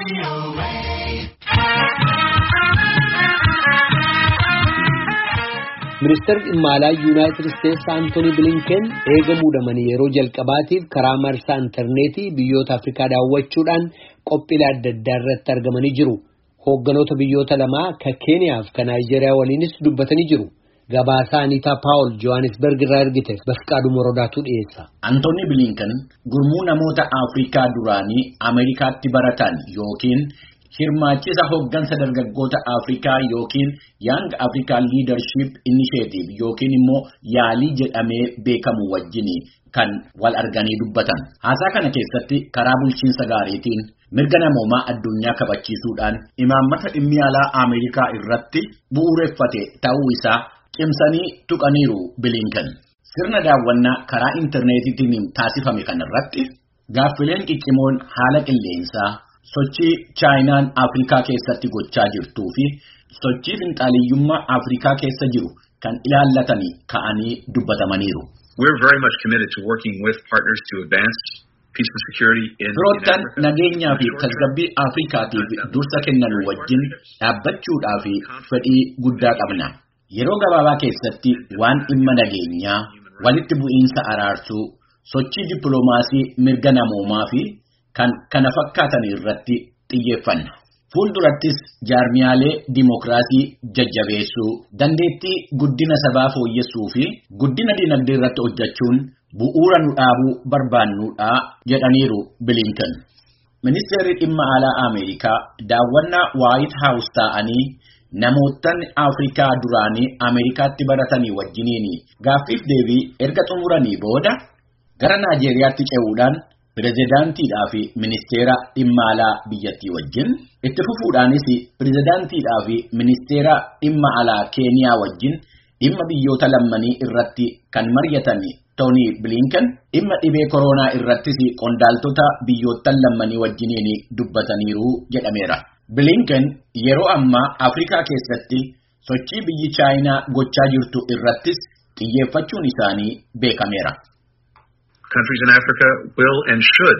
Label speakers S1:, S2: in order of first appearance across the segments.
S1: Ministeerri dhimma alaa Yuunaayitid Isteetsi Antoonii Bilinken eegamuudhaan yeroo jalqabaatiif karaa marsaa intarneetii biyyoota Afrikaa daawwachuudhaan qophiilee adda addaa irratti argamanii jiru. Hoogganoota biyyoota lamaa ka Keeniyaa fi ka Naayijeeriyaa waliinis dubbatanii jiru. Gabaasaa Aniitaa Paawul Johannesburg irraa ergite Bafqaaduu Morodaatu dhiyeessa.
S2: Antoonii Bilinken gurmuu namoota Afrikaa duraanii Ameerikaatti baratan yookiin hirmaachisa hooggansa dargaggoota Afrikaa yookiin Young African Leadership Initiative yookiin immoo yaalii jedhamee beekamu wajjin kan wal arganii dubbatan. Haasaa kana keessatti karaa bulchiinsa gaariitiin mirga namoomaa addunyaa kabachiisuudhaan imaammata dhimmi alaa Ameerikaa irratti bu'uureffate ta'uu isaa cimsanii tuqaniiru Bilinken. Sirna daawwannaa karaa intarneetiitiin taasifame kanarratti gaaffileen ciccimoon haala qilleensaa, sochii Chaayinaan Afrikaa keessatti gochaa jirtuu fi sochii finxaaliyyummaa Afrikaa keessa jiru kan ilaallatanii ka'anii dubbatamaniiru.
S3: We're very much committed to working with partners to advance peace and security in
S2: Firoottan nageenyaa fi tasgabbii Afrikaatiif dursa kennan wajjin dhaabbachuudhaa fi fedhii guddaa qabna. Yeroo gabaabaa keessatti waan dhimma nageenyaa, walitti bu'iinsa araarsuu, sochii dippiloomaasii mirga namoomaa fi kan kana fakkaatan irratti xiyyeeffanna. Fuuldurattis jaarmiyaalee dimokiraasii jajjabeessuu, dandeettii guddina sabaa fooyyessuu fi guddina dinagdee irratti hojjechuun bu'uura nu dhaabuu barbaannuudha jedhaniiru Bilinken. Ministeerri dhimma alaa Ameerikaa daawwannaa White House ta'anii namootan Afrikaa duraanii Ameerikaatti baratanii wajjiniin gaaffiif deebii erga xumuranii booda gara Naayijeeriyaatti ce'uudhaan pirezidaantiidhaa fi ministeera dhimma alaa biyyattii wajjin itti fufuudhaanis pirezidaantiidhaa fi ministeera dhimma alaa Keeniyaa wajjin dhimma biyyoota lammanii irratti kan mari'atan Tony Blinken dhimma dhibee koronaa irrattis qondaaltota biyyoottan lammanii wajjiniin dubbataniiru jedhameera. Blinken yeroo ammaa Afrikaa keessatti sochii biyyi Chaayinaa gochaa jirtu irrattis xiyyeeffachuun isaanii beekameera.
S3: Countries in Africa will and should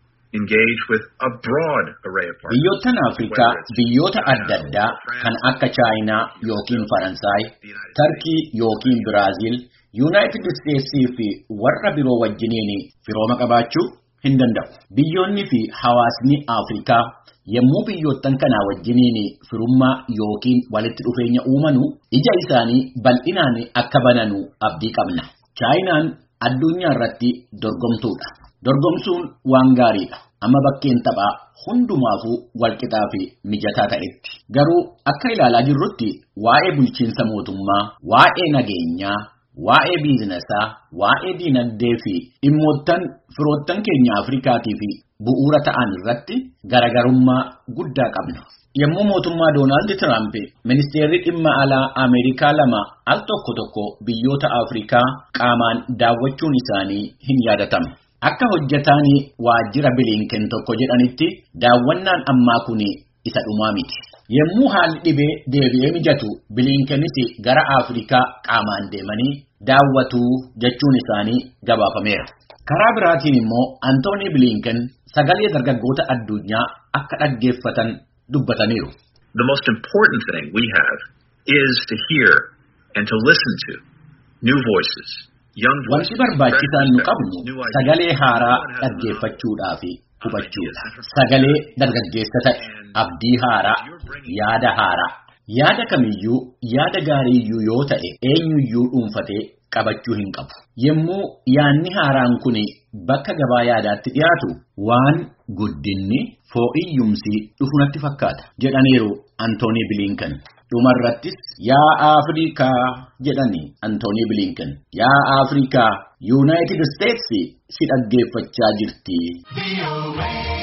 S3: engage with a broad array of partners.
S2: Biyyoottan Afrikaa biyyoota adda addaa kan akka Chaayinaa yookiin Faransaay, Tarkii yookiin Biraazil, United States fi warra biroo wajjiniin firooma qabaachuu hin danda'u. Biyyoonni fi hawaasni Afrikaa yommuu biyyoottan kanaa wajjiniin firummaa yookiin walitti dhufeenya uumanu ija isaanii bal'inaan akka bananu abdii qabna. Chaayinaan addunyaa irratti dorgomtuudha. Dorgomsuun waan gaariidha. Amma bakkeen taphaa hundumaafuu walqixaa fi mijataa ta'etti. Garuu akka ilaalaa jirrutti waa'ee bulchiinsa mootummaa, waa'ee nageenyaa, waa'ee biizinesaa, waa'ee diinagdee fi dhimmoottan firoottan keenya Afrikaatii fi bu'uura ta'an irratti garagarummaa guddaa qabna. Yommuu mootummaa Doonaald Tiraamp ministeerri dhimma alaa Ameerikaa lama al tokko biyyoota Afrikaa qaamaan daawwachuun isaanii hin yaadatamu. Akka hojjetaan waajjira Bilinken tokko jedhanitti daawwannaan ammaa kun isa dhumaa miti. Yommuu haalli dhibee deebi'ee mijatu Bilinkenis gara Afrikaa qaamaan deemanii daawwatu jechuun isaanii gabaafameera. Karaa biraatiin immoo Antoonii Bilinken sagalee dargaggoota addunyaa akka dhaggeeffatan dubbataniiru.
S3: The most important thing we have is to hear and to listen to new voices, young voices.
S2: Wanti barbaachisaan nu qabnu sagalee haaraa dhaggeeffachuudhaa fi hubachuudha. Sagalee dargaggeessa ta'e, abdii haaraa, yaada haaraa. Yaada kamiyyuu, yaada gaariiyyuu yoo ta'e eenyuyyuu dhuunfatee qabachuu hin qabu. Yommuu yaanni haaraan kun bakka gabaa yaadaatti dhiyaatu waan guddinni foo'iyyumsi dhufunatti fakkaata jedhaniiru Antoonii Bilinken. Dhumarrattis yaa Afrikaa jedhani Antoonii Bilinken. Yaa Afrikaa, United States si dhaggeeffachaa jirti.